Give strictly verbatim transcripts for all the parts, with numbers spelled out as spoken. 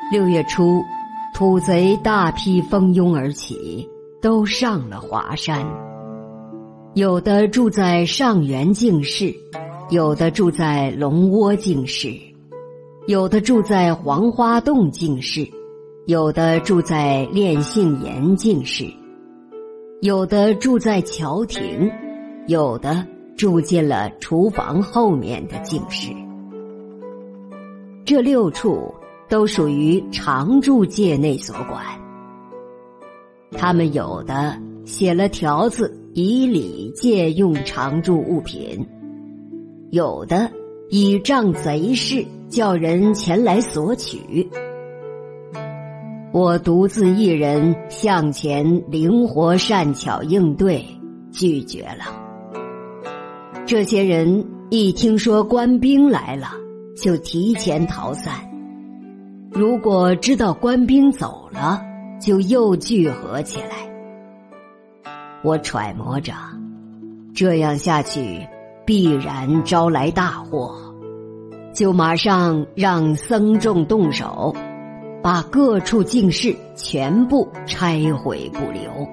六月初，土贼大批蜂拥而起，都上了华山。有的住在上元净室，有的住在龙窝净室，有的住在黄花洞净室，有的住在炼性岩净室，有的住在桥亭，有的住进了厨房后面的净室。这六处都属于常住界内所管。他们有的写了条子以礼借用常住物品，有的倚仗贼势叫人前来索取。我独自一人向前灵活善巧应对，拒绝了。这些人一听说官兵来了，就提前逃散。如果知道官兵走了，就又聚合起来。我揣摩着，这样下去必然招来大祸，就马上让僧众动手，把各处净室全部拆毁不留。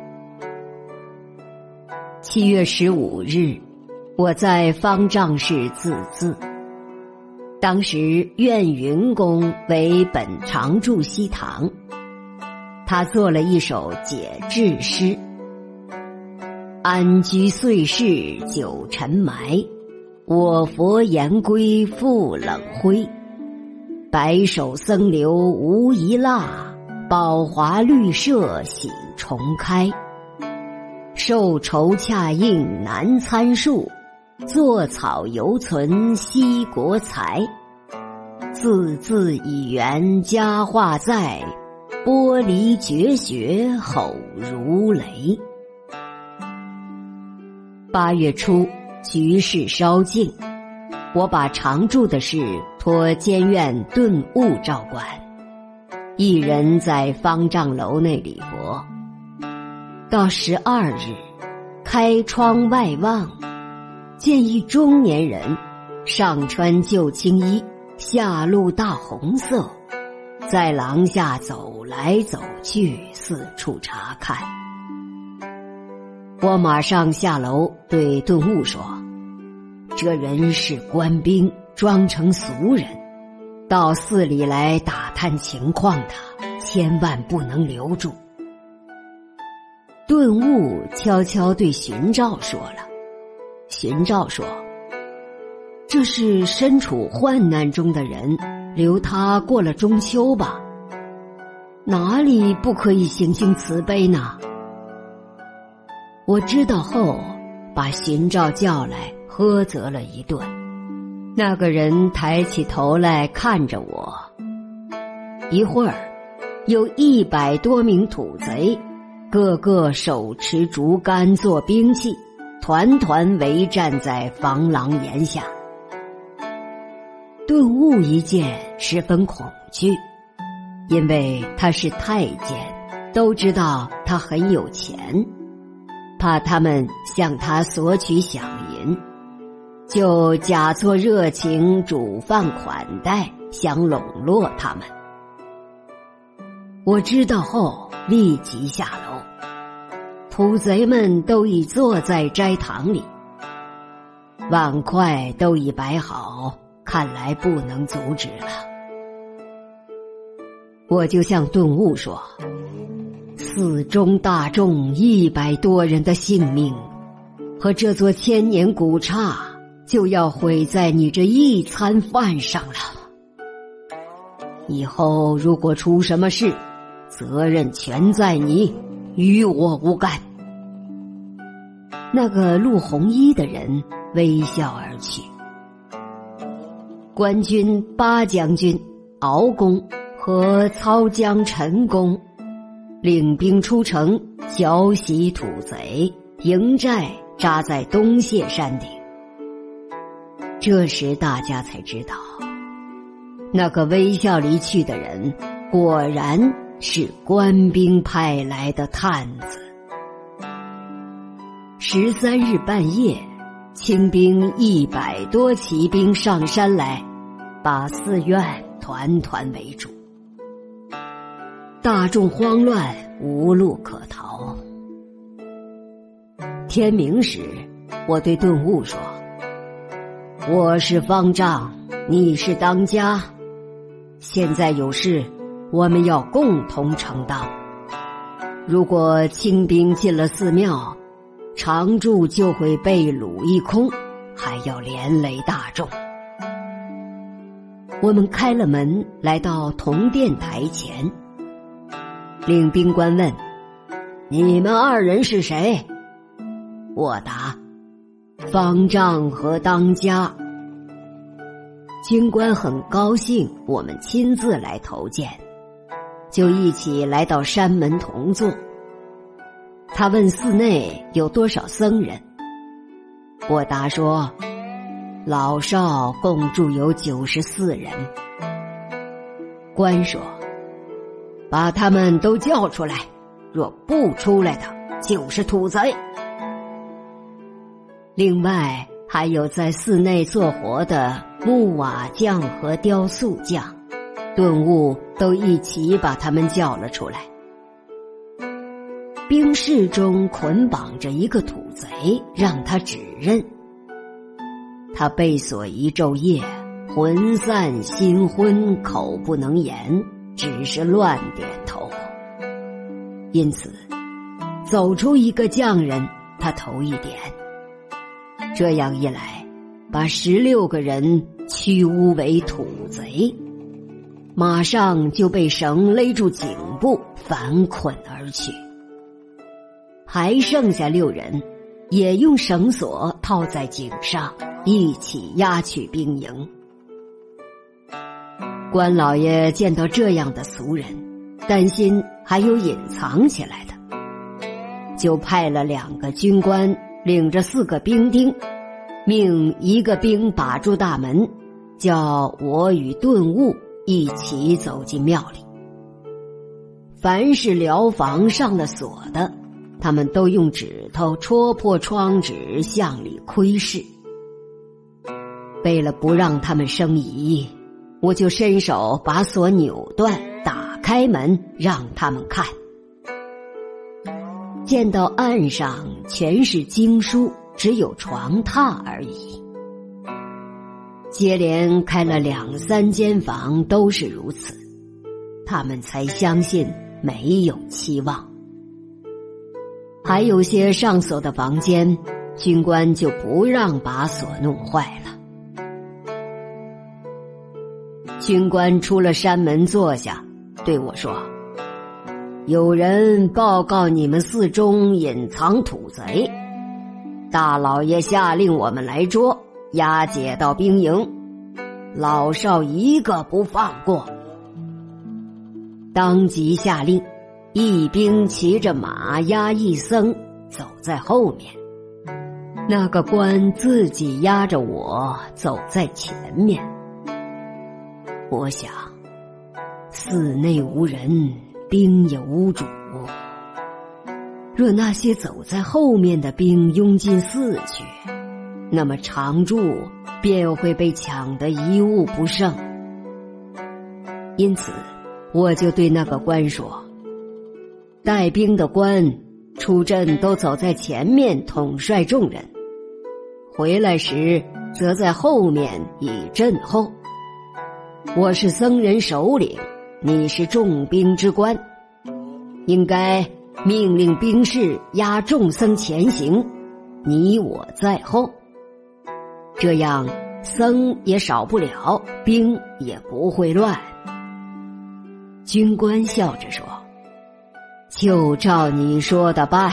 七月十五日，我在方丈室自字。当时苑云公为本常住西堂，他做了一首解制诗：安居岁世久沉埋，我佛言归复冷灰。白首僧流无一蜡，宝华绿舍喜重开。受愁恰应难参数，坐草犹存西国财。字字以圆佳话在，玻璃绝学吼如雷。八月初，局势稍静，我把常住的事托监院顿悟照管，一人在方丈楼内礼佛。到十二日，开窗外望，见一中年人，上穿旧青衣，下露大红色，在廊下走来走去，四处查看。我马上下楼对顿悟说，这人是官兵，装成俗人，到寺里来打探情况的，千万不能留住。顿悟悄悄对寻照说了。寻照说，这是身处患难中的人，留他过了中秋吧，哪里不可以行行慈悲呢？我知道后，把寻照叫来呵责了一顿。那个人抬起头来看着我，一会儿有一百多名土贼，个个手持竹竿做兵器，团团围站在房廊檐下。顿悟一见十分恐惧，因为他是太监，都知道他很有钱，怕他们向他索取饷银，就假作热情煮饭款待，想笼络他们。我知道后立即下楼，土贼们都已坐在斋堂里，碗筷都已摆好，看来不能阻止了。我就向顿悟说，寺中大众一百多人的性命和这座千年古刹就要毁在你这一餐饭上了。以后如果出什么事，责任全在你，与我无干。那个陆红衣的人微笑而去。官军八将军敖公和操将陈公领兵出城，剿袭土贼，营寨扎在东谢山顶。这时大家才知道，那个微笑离去的人果然是官兵派来的探子。十三日半夜，清兵一百多骑兵上山来，把寺院团团围住。 大众慌乱，无路可逃。天明时，我对顿悟说：我是方丈，你是当家，现在有事，我们要共同承担。如果清兵进了寺庙，常住就会被掳一空，还要连累大众。我们开了门，来到铜殿台前。领兵官问：你们二人是谁？我答：方丈和当家。军官很高兴我们亲自来投见，就一起来到山门同坐。他问寺内有多少僧人，我答说老少共住有九十四人。官说：把他们都叫出来，若不出来的就是土贼。另外还有在寺内做活的木瓦匠和雕塑匠，顿悟都一起把他们叫了出来。兵士中捆绑着一个土贼，让他指认。他被锁一昼夜，魂散心昏，口不能言，只是乱点头。因此走出一个匠人，他头一点。这样一来，把十六个人驱污为土贼，马上就被绳勒住颈部，反捆而去。还剩下六人，也用绳索套在颈上，一起押去兵营。关老爷见到这样的俗人，担心还有隐藏起来的，就派了两个军官领着四个兵丁，命一个兵把住大门，叫我与顿悟一起走进庙里。凡是寮房上了锁的，他们都用指头戳破窗纸，向里窥视。为了不让他们生疑，我就伸手把锁扭断，打开门让他们看。见到案上全是经书，只有床榻而已。接连开了两三间房，都是如此，他们才相信没有期望。还有些上锁的房间，军官就不让把锁弄坏了。军官出了山门坐下，对我说：有人报告你们寺中隐藏土贼，大老爷下令我们来捉，押解到兵营，老少一个不放过。当即下令，一兵骑着马押一僧走在后面，那个官自己押着我走在前面。我想，寺内无人，兵也无主，若那些走在后面的兵拥进寺去，那么常住便会被抢得一物不剩。因此我就对那个官说：带兵的官出阵都走在前面统帅众人，回来时则在后面以阵后。我是僧人首领，你是重兵之官，应该命令兵士押众僧前行，你我在后，这样僧也少不了，兵也不会乱。军官笑着说：就照你说的办。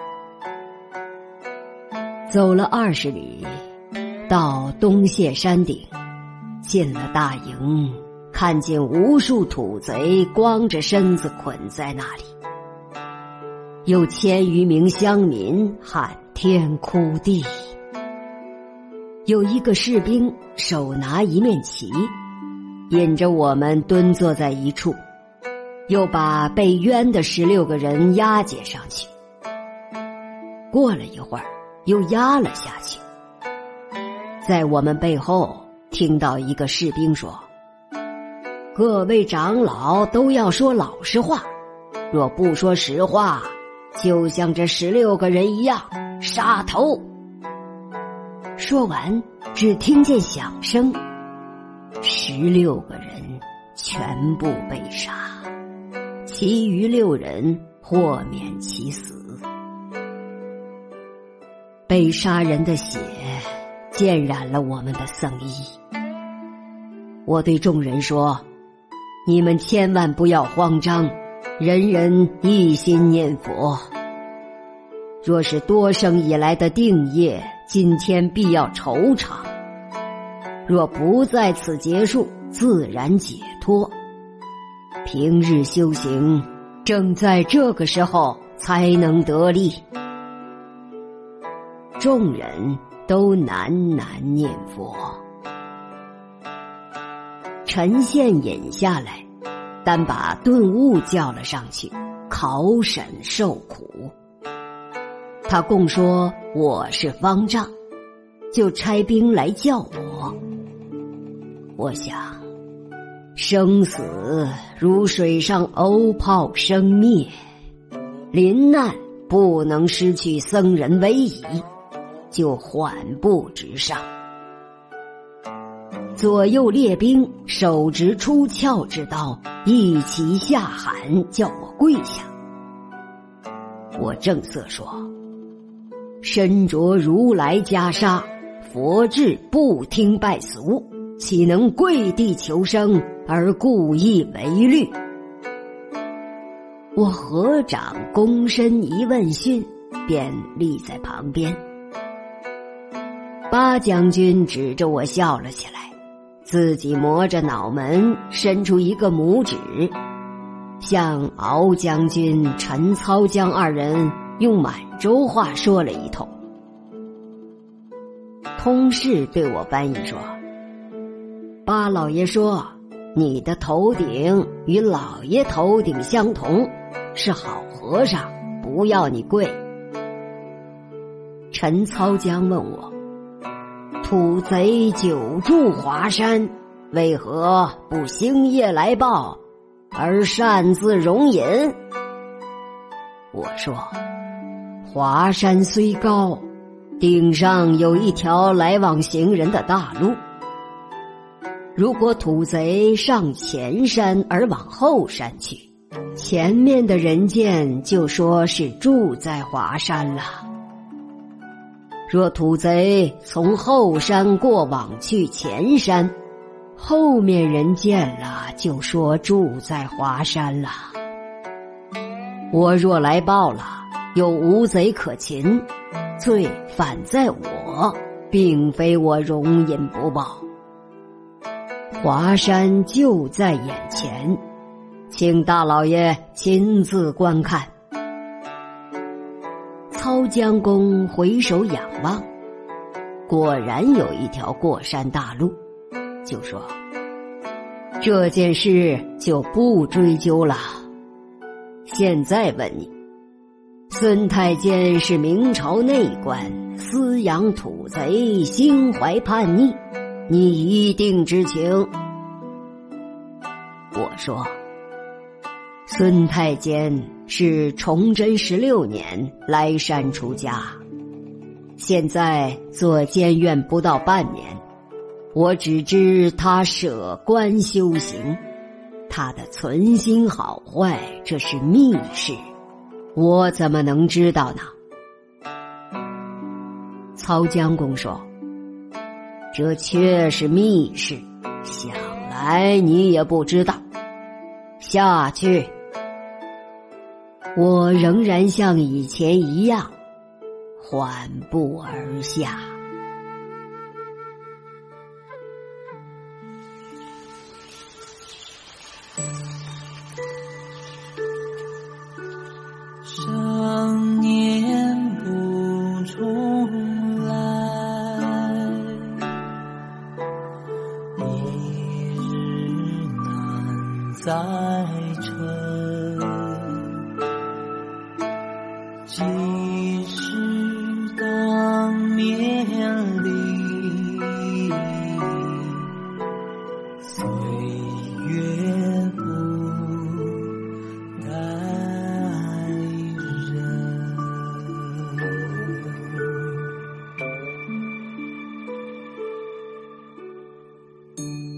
走了二十里，到东谢山顶，进了大营，看见无数土贼光着身子捆在那里，有千余名乡民喊天哭地。有一个士兵手拿一面旗，引着我们蹲坐在一处，又把被冤的十六个人押解上去。过了一会儿，又押了下去。在我们背后听到一个士兵说：各位长老都要说老实话， 若不说实话，就像这十六个人一样，杀头！”说完，只听见响声，十六个人全部被杀，其余六人豁免其死。被杀人的血溅染了我们的僧衣。我对众人说：“你们千万不要慌张，人人一心念佛。若是多生以来的定业，今天必要酬偿；若不在此结束，自然解脱。平日修行，正在这个时候才能得力。”众人都喃喃念佛。陈宪引下来，单把顿悟叫了上去，考审受苦。他供说我是方丈，就差兵来叫我。我想，生死如水上鸥泡生灭，临难不能失去僧人威仪，就缓步直上。左右列兵手执出鞘之刀，一齐下喊叫我跪下。我正色说：“身着如来袈裟，佛智不听败俗，岂能跪地求生而故意违律？”我合掌躬身一问讯，便立在旁边。八将军指着我笑了起来，自己磨着脑门，伸出一个拇指，向敖将军、陈操将二人用满洲话说了一通。通事对我翻译说：“八老爷说，你的头顶与老爷头顶相同，是好和尚，不要你跪。”陈操将问我：“土贼久住华山，为何不星夜来报，而擅自容饮？”我说：“华山虽高，顶上有一条来往行人的大路。如果土贼上前山而往后山去，前面的人见就说是住在华山了。若土贼从后山过往去前山，后面人见了就说住在华山了。我若来报了，有无贼可擒，罪反在我，并非我容忍不报。华山就在眼前，请大老爷亲自观看。”操将公回首仰望，果然有一条过山大路，就说：“这件事就不追究了。现在问你，孙太监是明朝内官，私养土贼，心怀叛逆，你一定知情。”我说：“孙太监是崇祯十六年来山出家，现在做监院不到半年，我只知他舍官修行，他的存心好坏，这是密事，我怎么能知道呢？”曹将公说：“这却是密事，想来你也不知道。下去。”我仍然像以前一样，缓步而下。 想念不重来，一日难再晨。即使当面临，岁月不改。 嗯。